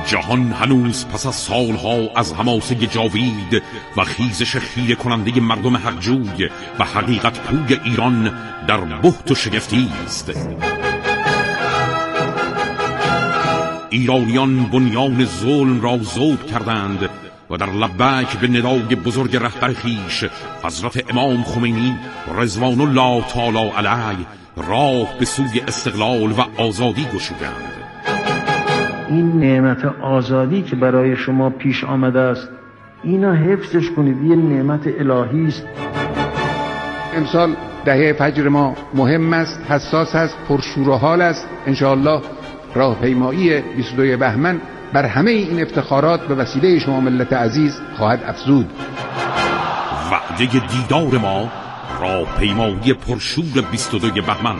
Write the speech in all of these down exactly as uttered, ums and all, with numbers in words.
جهان هنوز پس از سالها از حماسه جاوید و خیزش خیره کننده مردم حقجوی و حقیقت پوی ایران در بهت و شگفتی است. ایرانیان بنیان ظلم را ذوب کردند و در لبیک به ندای بزرگ رهبر خویش حضرت امام خمینی رضوان الله تعالی علیه راه به سوی استقلال و آزادی گشودند. این نعمت آزادی که برای شما پیش آمده است، اینا حفظش کنید، یه نعمت الهی است. امسال دهه فجر ما مهم است، حساس است، پرشور و حال است. انشاءالله راهپیمایی بیست و دو بهمن بر همه این افتخارات به وسیله شما ملت عزیز خواهد افزود. وعده دیدار ما راهپیمایی پرشور بیست و دو بهمن.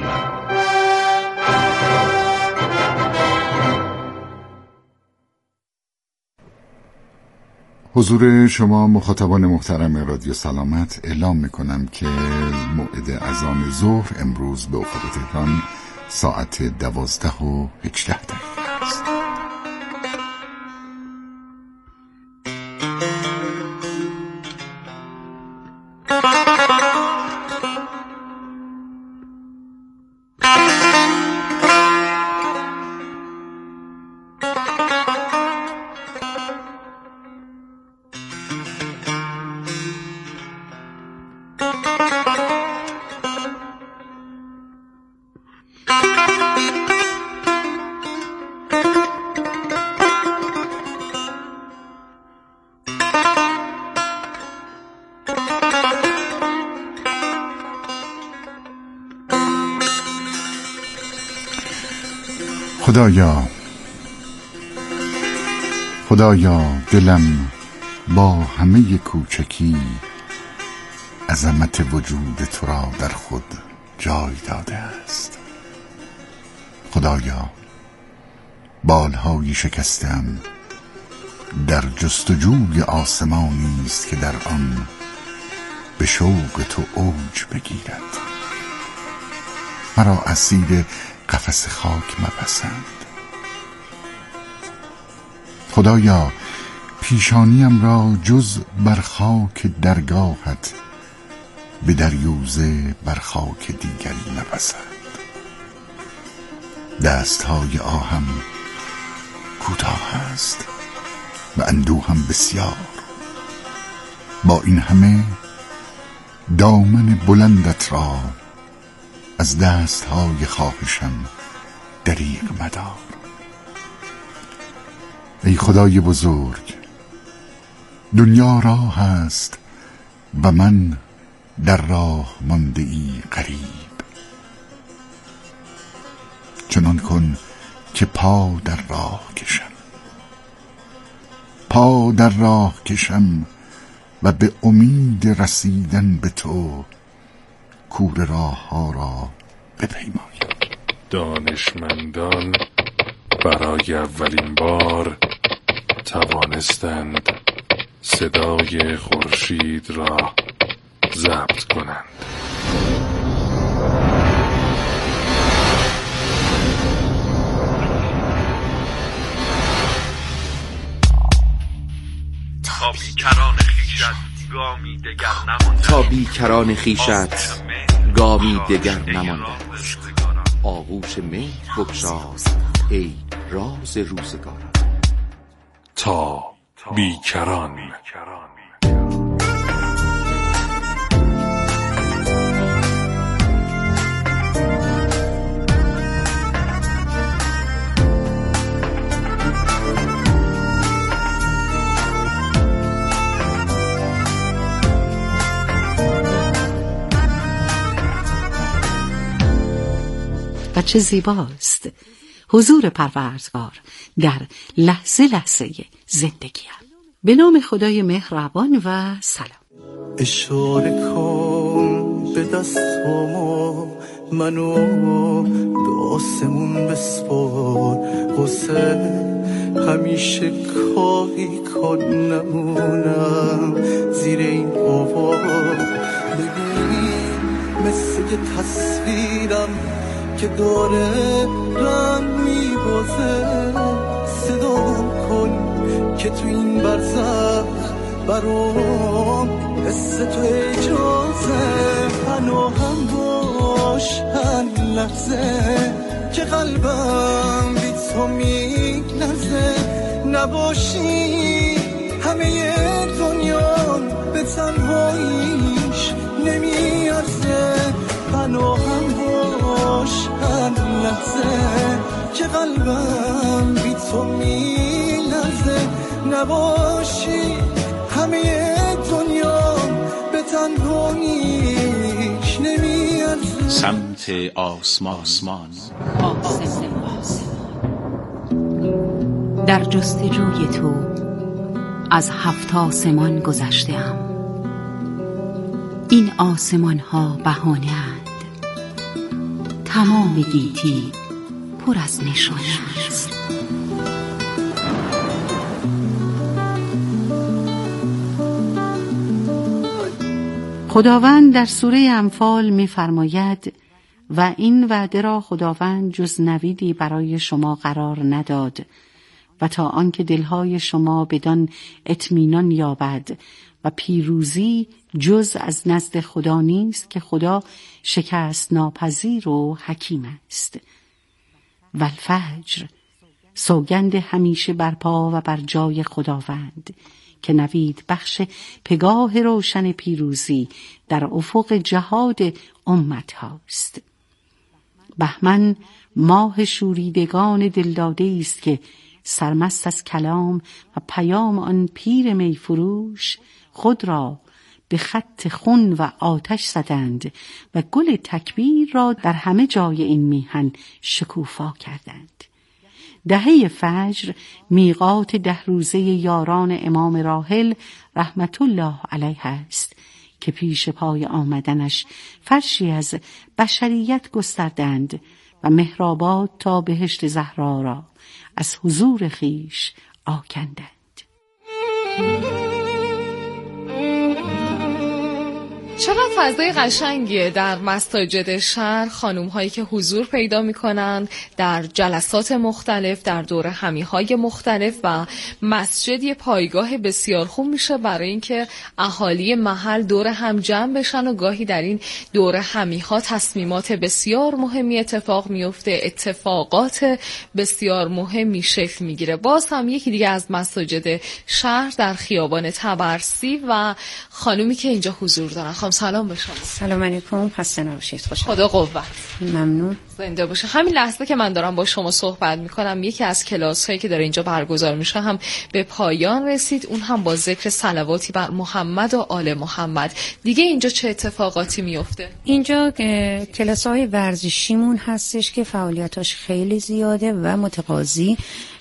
حضور شما مخاطبان محترم رادیو سلامت، اعلام میکنم که موعد اذان ظهر امروز به افق تهران ساعت دوازده و هجده دقیقه است. خدایا خدایا دلم با همه کوچکی عظمت وجود تو را در خود جای داده است. خدایا بالهایی شکستم در جستجوی آسمانی است که در آن به شوق تو اوج بگیرد. مرا اسیر قفس خاک مپسند. خدایا پیشانیم را جز بر خاک درگاهت به دریوزه بر خاک دیگری مپسند. دستهای آهم کوتاه است و اندوهم بسیار. با این همه دامن بلندت را از دستهای خواهشم دریغ مدار. ای خدای بزرگ، دنیا راه است و من در راه مانده ای غریب. چنان کن که پا در راه کشم پا در راه کشم و به امید رسیدن به تو کوره راه ها را بپیمایم. دانشمندان برای اولین بار توانستند صدای خورشید را ضبط کنند. تا بیکران خیشت گامی دگر نمانده تا بیکران خیشت گامی دگر نمانده است. آغوش مهر بگشای ای راز روزگاران. تا بیکران. و چه زیباست حضور پروردگار در لحظه لحظه زندگیم. به نام خدای مهربان و سلام. اشاره کن به دستامو، منو به آسمون بسپار. حسین همیشه کاری کن نمونم زیر این آوار. ببین مثل یه تصویرم که داره رنگ میبازه. صدام کن که تو این برزخ برام حس تو اجازه پناهم باش هر لحظه که قلبم بی تو میلرزه نباشی همه دنیا به تنهاییش نمیارزه پناهم باش هر لحظه که قلبم بی تو میلرزه نباشی همه دنیا به تنهاییش نمیارزه سمت آسمان آسمان در جستجوی تو از هفت آسمان گذشته‌ام. این آسمان ها بهانه اند، تمام گیتی پر از نشانه است. خداوند در سوره انفال می‌فرماید و این وعده را خداوند جز نویدی برای شما قرار نداد و تا آنکه دلهای شما بدان اطمینان یابد و پیروزی جز از نزد خدا نیست که خدا شکست ناپذیر و حکیم است. والفجر، سوگند همیشه برپا و بر جای خداوند که نوید بخش پگاه روشن پیروزی در افق جهاد امت هاست. بهمن ماه شوریدگان دلداده است که سرمست از کلام و پیام آن پیر میفروش خود را به خط خون و آتش زدند و گل تکبیر را در همه جای این میهن شکوفا کردند. دهه فجر میقات ده روزه یاران امام راحل رحمت الله علیه است که پیش پای آمدنش فرشی از بشریت گستردند و مهرآباد تا بهشت زهرا را از حضور خیش آکندند. چقدر فضای قشنگیه در مساجد شهر، خانوم هایی که حضور پیدا می کنند در جلسات مختلف، در دوره همی های مختلف و مسجد یه پایگاه بسیار خوب میشه برای اینکه اهالی محل دور هم جمع بشن و گاهی در این دوره همی ها تصمیمات بسیار مهمی اتفاق میفته، اتفاقات بسیار مهمی شکل میگیره. باز هم یکی دیگه از مساجد شهر در خیابان طبرسی و خانومی که اینجا حضور دارن. سلام به شما. سلام علیکم، خسته نباشید. خوشحال. خدا قوت. ممنون. زنده باشه. همین لحظه که من دارم با شما صحبت میکنم یکی از کلاس هایی که داره اینجا برگزار میشه هم به پایان رسید، اون هم با ذکر صلواتی بر محمد و آل محمد. دیگه اینجا چه اتفاقاتی میفته؟ اینجا کلاس های ورزشیمون هستش که فعالیتاش خیلی زیاده و متقاضی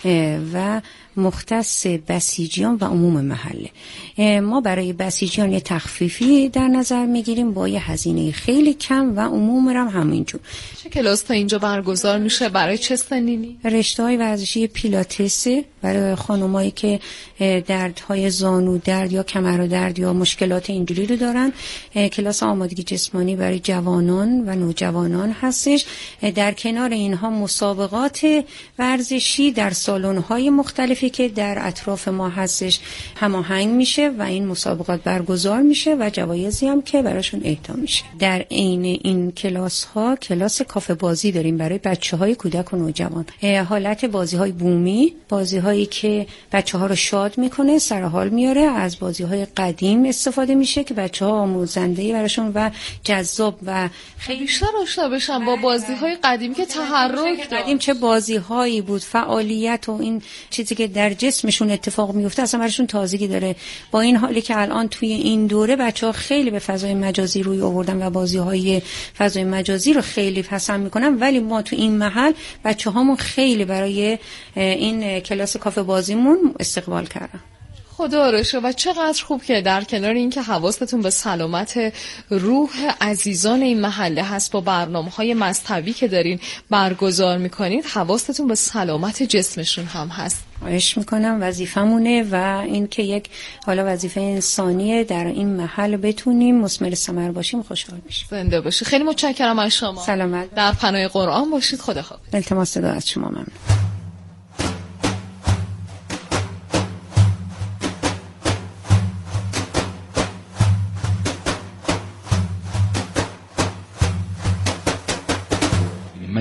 و مختص بسیجیان و عموم محله. ما برای بسیجیان یه تخفیفی در نظر میگیریم با یه هزینه خیلی کم و عموم هم همینجور. چه کلاس تا اینجا برگزار میشه؟ برای چه سنینی؟ رشته‌های ورزشی پیلاتس برای خانمایی که دردهای زانو درد یا کمر درد یا مشکلات اینجوری رو دارن. کلاس آمادگی جسمانی برای جوانان و نوجوانان هستش. در کنار اینها مسابقات ورزشی در سالن‌های مختلفی که در اطراف ما هستش هماهنگ میشه و این مسابقات برگزار میشه و جوایزی هم که براشون اهدا میشه. در عین این کلاس ها کلاس کافه بازی داریم برای بچه های کودک و نوجوان. حالت بازی های بومی، بازی هایی که بچه ها رو شاد میکنه، سر حال میاره. از بازی های قدیم استفاده میشه که بچه ها آموزنده براشون و جذاب و خیلی بیشتر آشنا بشن با بازی های قدیم که تحرک قدیم چه بازی هایی بود، فعالیت و این چیزی که در جسمشون اتفاق میفته اصلا براشون تازگی داره. با این حالی که الان توی این دوره بچه‌ها خیلی به فضای مجازی روی آوردن و بازی‌های فضای مجازی رو خیلی پسند میکنن، ولی ما تو این محل بچه‌هامون خیلی برای این کلاس کافه بازیمون استقبال کردن. خدا رو شکر. و چقدر خوب که در کنار این که حواستون به سلامت روح عزیزان این محله هست با برنامه‌های مذهبی که دارین برگزار میکنید، حواستون به سلامت جسمشون هم هست. خواهش میکنم، وظیفمونه و این که یک حالا وظیفه انسانیه در این محل بتونیم مثمر ثمر باشیم. خوشحال میشم. زنده باشید. خیلی متشکرم از شما. سلامت. در پناه قرآن باشید. خدا حافظ. التماس دعا از شما. ممنون.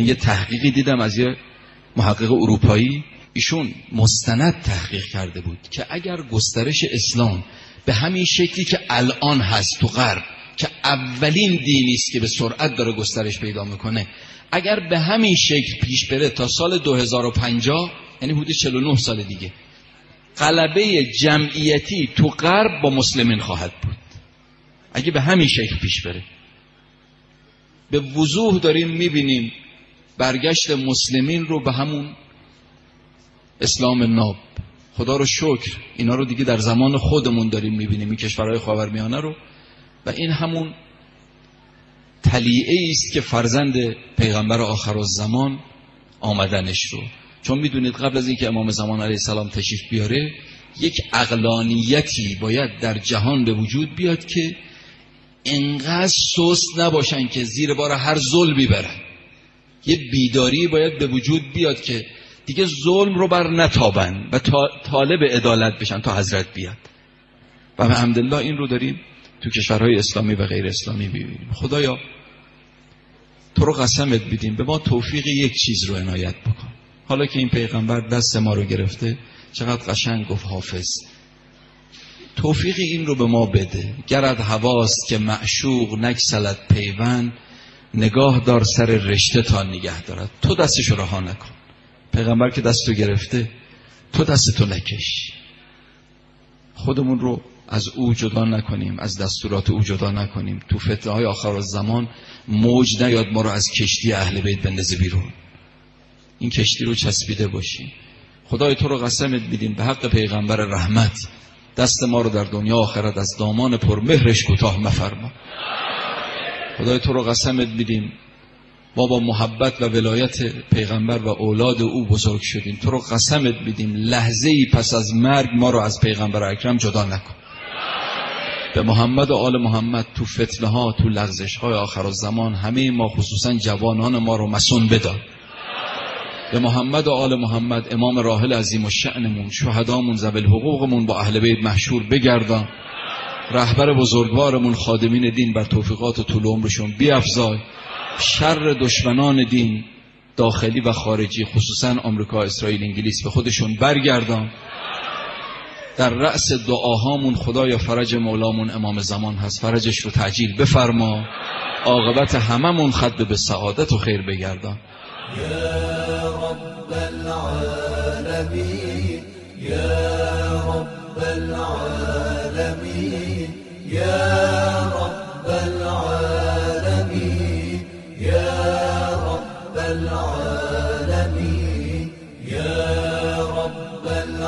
من یه تحقیقی دیدم از یه محقق اروپایی، ایشون مستند تحقیق کرده بود که اگر گسترش اسلام به همین شکلی که الان هست تو غرب که اولین دینی است که به سرعت داره گسترش پیدا میکنه، اگر به همین شکل پیش بره تا سال دو هزار و پنجاه، یعنی حدود چهل و نه سال دیگه، غلبه جمعیتی تو غرب با مسلمین خواهد بود. اگه به همین شکل پیش بره، به وضوح داریم میبینیم برگشت مسلمین رو به همون اسلام ناب. خدا رو شکر اینا رو دیگه در زمان خودمون داریم میبینیم، این کشورهای خاورمیانه رو، و این همون طلیعه است که فرزند پیغمبر آخرالزمان آمدنش رو. چون میدونید قبل از اینکه امام زمان علیه السلام تشریف بیاره، یک عقلانیتی باید در جهان به وجود بیاد که انقدر سست نباشن که زیر بار هر ظلمی برن. یه بیداری باید به وجود بیاد که دیگه ظلم رو بر نتابن و طالب عدالت بشن تا حضرت بیاد. و الحمدلله این رو داریم تو کشورهای اسلامی و غیر اسلامی ببینیم. خدایا تو رو قسمت بدیم به ما توفیق یک چیز رو عنایت بکن. حالا که این پیغمبر دست ما رو گرفته، چقدر قشنگ گفت حافظ، توفیق این رو به ما بده. گرد هواست که معشوق نگسلد پیوند، نگاه دار سر رشته تا نگه دارد. تو دستش رو رها نکن. پیغمبر که دستو گرفته، تو دستتو نکش. خودمون رو از او جدا نکنیم، از دستورات او جدا نکنیم. تو فتنه های آخر الزمان موج نیاد ما رو از کشتی اهل بیت بندازه بیرون. این کشتی رو چسبیده باشیم. خدای تو رو قسمت میدیم به حق پیغمبر رحمت، دست ما رو در دنیا آخرت از دامان پرمهرش کوتاه مفرما. خدای تو رو قسمت میدیم ما با محبت و ولایت پیغمبر و اولاد او بزرگ شدیم. تو رو قسمت میدیم لحظه ای پس از مرگ ما رو از پیغمبر اکرم جدا نکن. به محمد و آل محمد تو فتنه ها، تو لغزش های آخر الزمان همه ما خصوصا جوانان ما رو مسون بدار. به محمد و آل محمد امام راحل عظیم الشأنمون، شهدامون، ذوی الحقوقمون با اهل بیت محشور بگردان. رهبر بزرگوارمون خادمین دین بر توفیقات و طول عمرشون بیفزای. شر دشمنان دین داخلی و خارجی خصوصا آمریکا، اسرائیل، انگلیس به خودشون برگردان. در رأس دعاهامون خدایا فرج مولامون امام زمان هست، فرجش رو تعجیل بفرما. عاقبت هممون ختم به سعادت و خیر بگردان. یا رب العالمین، یا رب العالمین، یا رب العالمین، یا رب العالمین، یا رب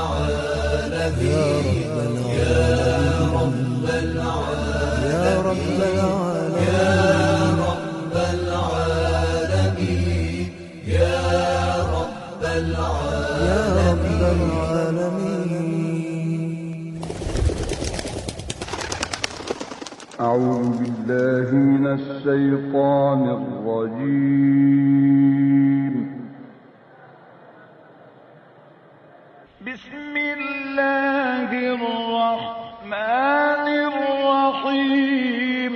العالمین، یا رب العالمین، یا رب العالمین، یا رب العالمین. أعوذ بالله من الشيطان الرجيم. بسم الله الرحمن الرحيم.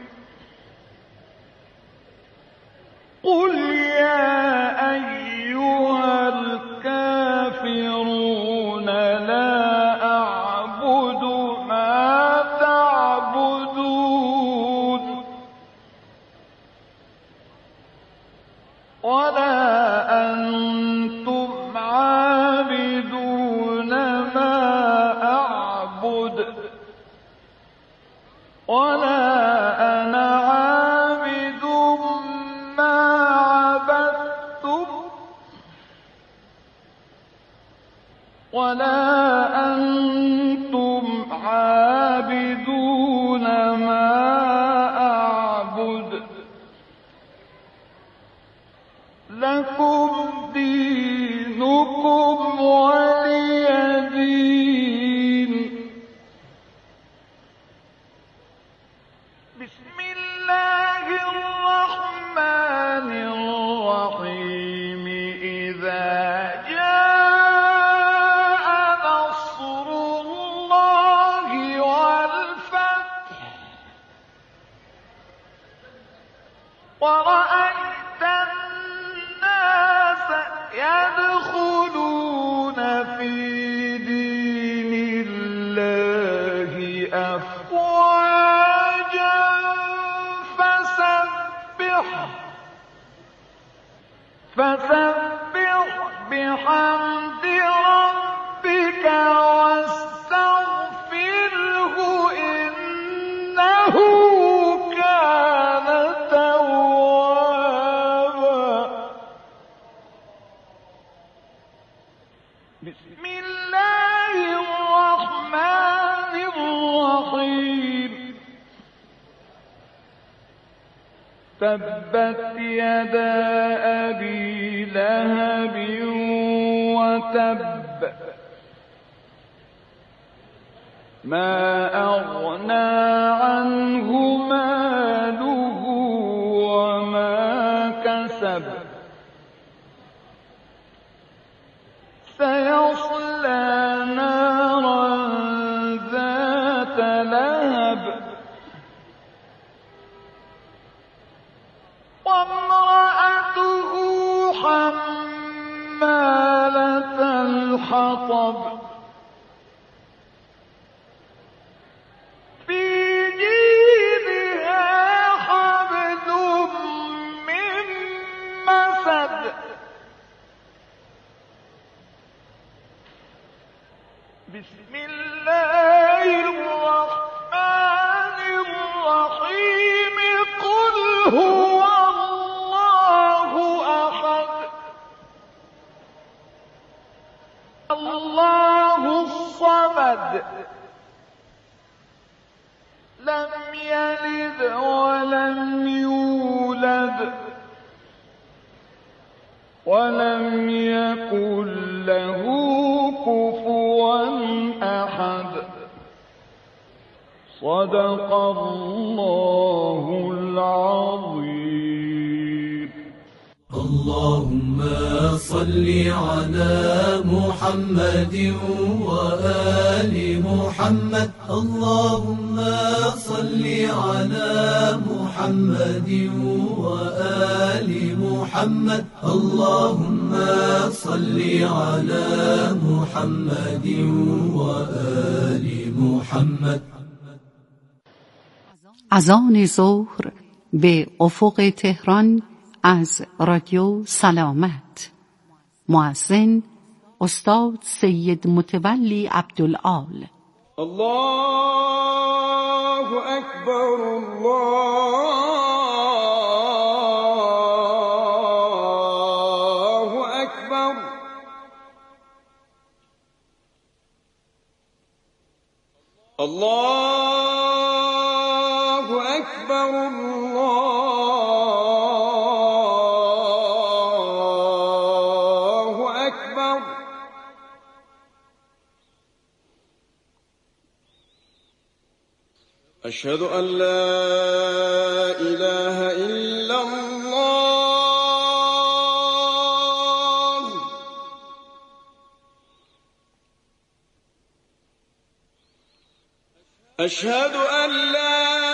قل يا أيها الكافرون لا أعبد ما تعبدون ولا أنتم عابدون ما أعبد ولا أنا عابد ما عبدتم ولا أنتم عابدون ما أعبد لكم دينكم ولي دين. بسم الله الرحمن الرحيم. إذا جاء نصر الله والفتح ورأيت الناس بسم الله الرحمن الرحيم تبت يدا أبي لهب وتب ما أغنى عنه ماله وما كسب سيصلى نارا ذات لهب وامرأته حمالة الحطب في جيدها حبل من مسد بسم الله الرحمن الرحيم قل هو الله أحد الله الصمد لم يلد ولم يولد ولم يكن له كفوا أحد صدق الله العظيم. اللهم صل على محمد وآل محمد اللهم صل على محمد وآل محمد اللهم صل على محمد وآل محمد. اذان ظهر به افق تهران از رادیو سلامت. مؤذن استاد سید متولی عبدالعال. الله اکبر الله اکبر الله اکبر الله اکبر. أشهد أن لا إله إلا الله أشهد أن لا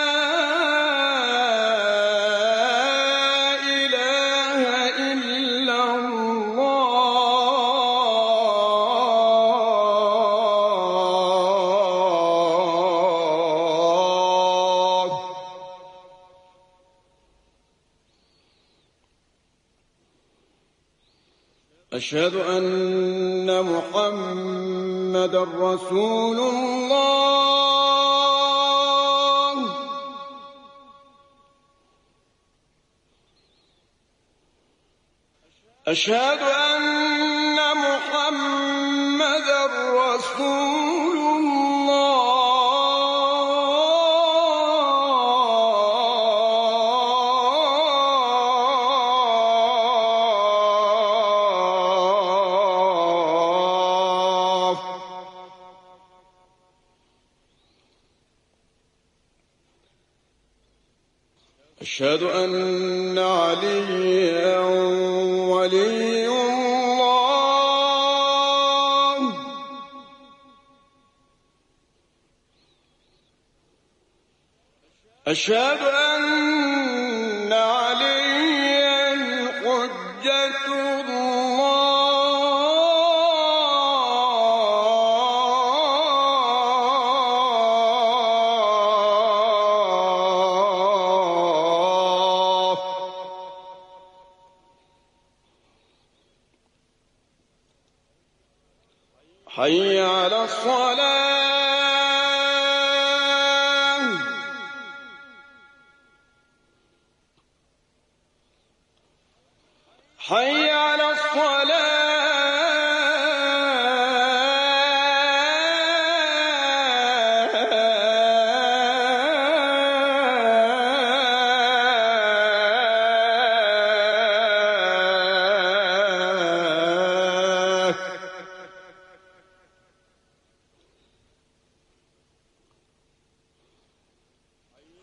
أشهد أن محمد رسول الله أشهد أن محمد رسول أشهد أن عليا ولي الله أشهد أن عليا حجة حي على الصلاة حي على الصلاة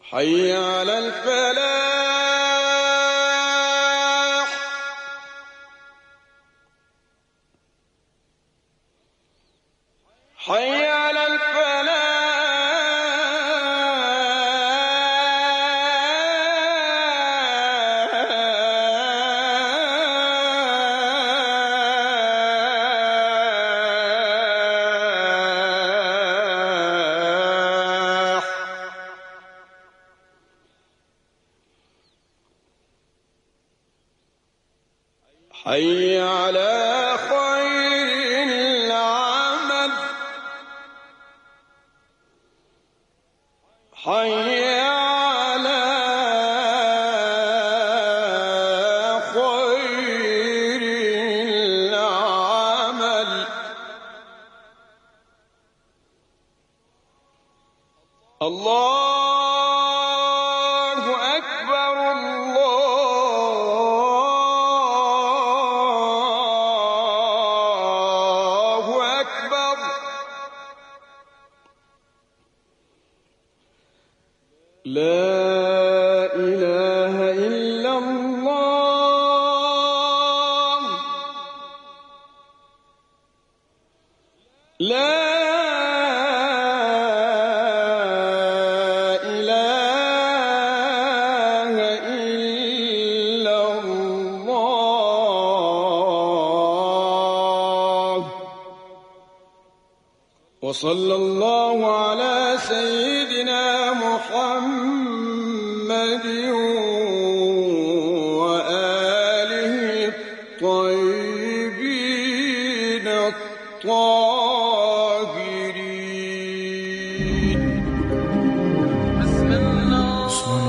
حي على الفلاح حي على حي على خير العمل حي على خير العمل الله أكبر الله أكبر لا إله إلا الله لا إله إلا الله وصلى الله على سيدنا محمد وآله الطيبين الطاهرين بسم الله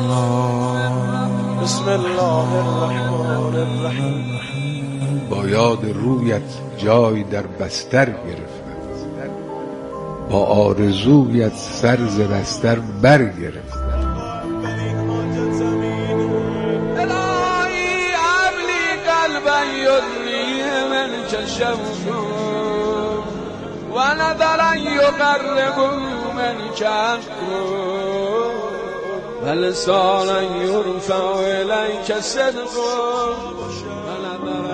بسم الله الرحمن الرحیم. با یاد رویت جای در بستر گرفتم، با آرزویت سر ز بستر برگرفتم. الهی عبلی قلبا یدنی من کشفت و نظرا یقرب من کشفت و لسانا یرفع الیک صدق و نظرا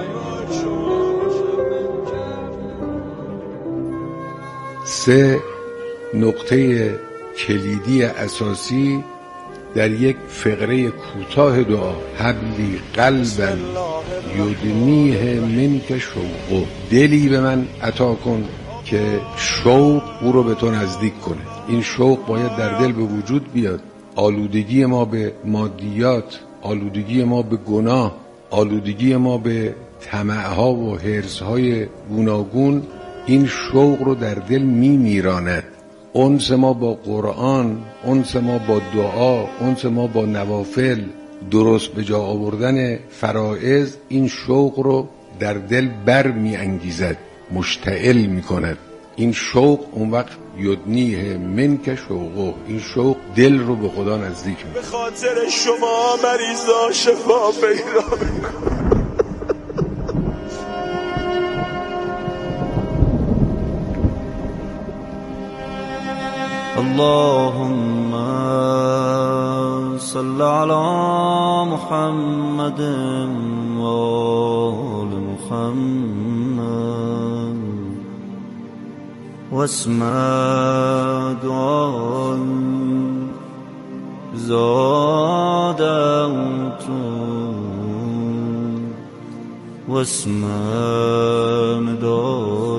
سه نقطه کلیدی اساسی در یک فقره کوتاه دعا: حبلی قلبا یدنیه منک شوقه، دلی به من عطا کن که شوق او رو به تو نزدیک کنه. این شوق باید در دل به وجود بیاد. آلودگی ما به مادیات، آلودگی ما به گناه، آلودگی ما به طمع‌ها و حرص‌های گوناگون این شوق رو در دل میمیراند. انس ما با قرآن، انس ما با دعا، انس ما با نوافل، درست به جا آوردن فرائض این شوق رو در دل بر می انگیزد، مشتعل می کند. این شوق اون وقت یدنیه منک شوقه، این شوق دل رو به خدا نزدیک می. به خاطر شما مریضا شفا پیدا میکنه. اللهم صل على محمد وآل محمد واسم دعاء زادت واسم دعاء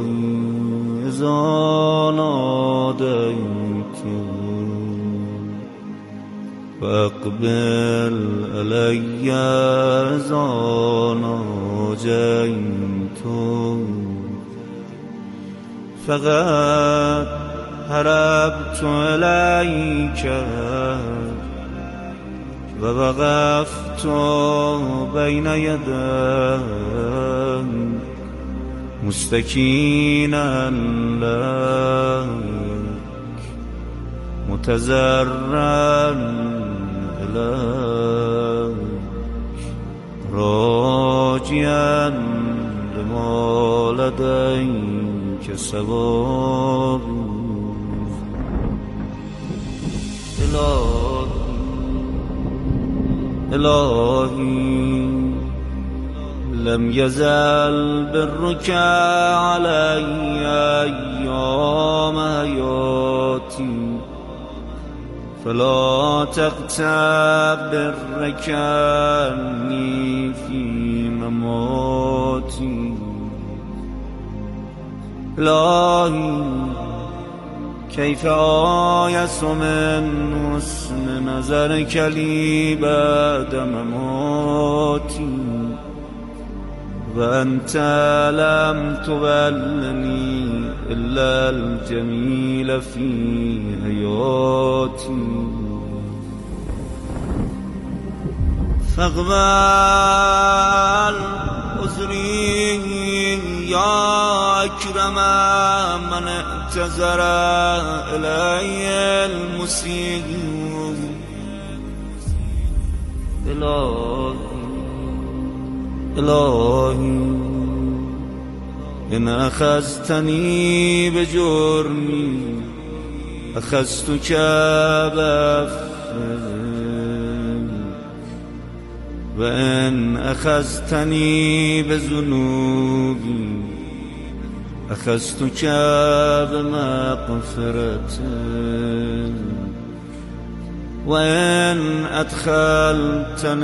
زانادت فاقبل علي زانا جئت فقد هربت إليك ووقفت بين يديك مستكينا لك متزرعا إليك راجيا لما لديك سواب إلهي الهی لم يزل برك علي أيام حياتي فلا تغتب برك عني في مماتي إلهي كيف آيس من حسن نظرك لي بعد مماتي وأنت لم تولني إلا الجميل في حياتي فاقبل عذري يا أكرم من اعتذر إلي المسيء إلهي إلهي إن أخذتني بجرمي أخذتك بأفضل وإن أخذتني بذنوبي أخذتك بمغفرة وإن أدخلتني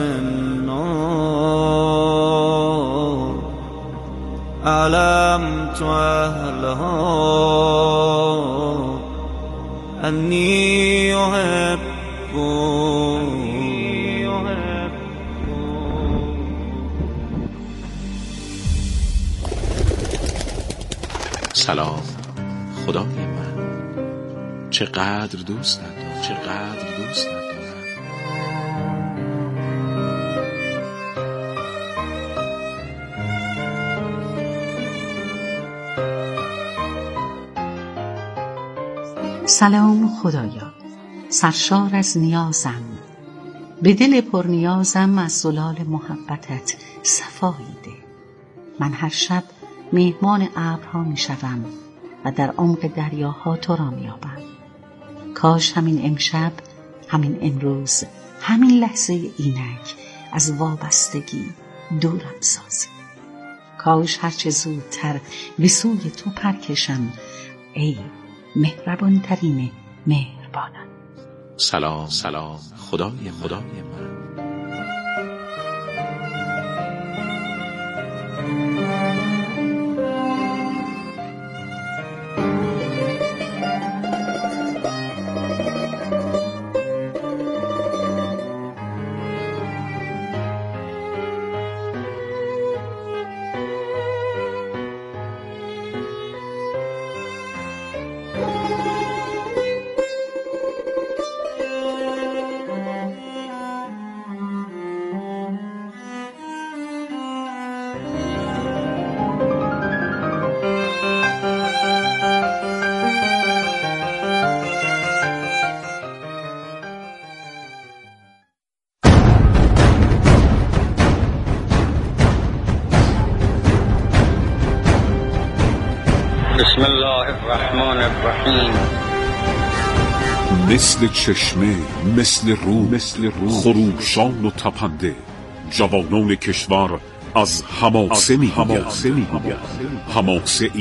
النار أعلمت أهلها أني أحب سلام خدای من، چقدر دوست ندارم، چقدر دوست ندارم. سلام خدایا، سرشار از نیازم، به دل پر نیازم از زلال محبتت صفایی ده. من هر شب مهمان ابرها می شوم و در عمق دریاها تو را می یابم. کاش همین امشب، همین امروز، همین لحظه اینک از وابستگی دورم سازی. کاش هرچه زودتر به سوی تو پرکشم ای مهربان ترین مهربانان. سلام سلام خدای خدای من. بسم الله الرحمن الرحیم. مثل چشمه، مثل رو، مثل رو خروشان و تپنده، جوانان کشور از حماسه می گوید. حماسه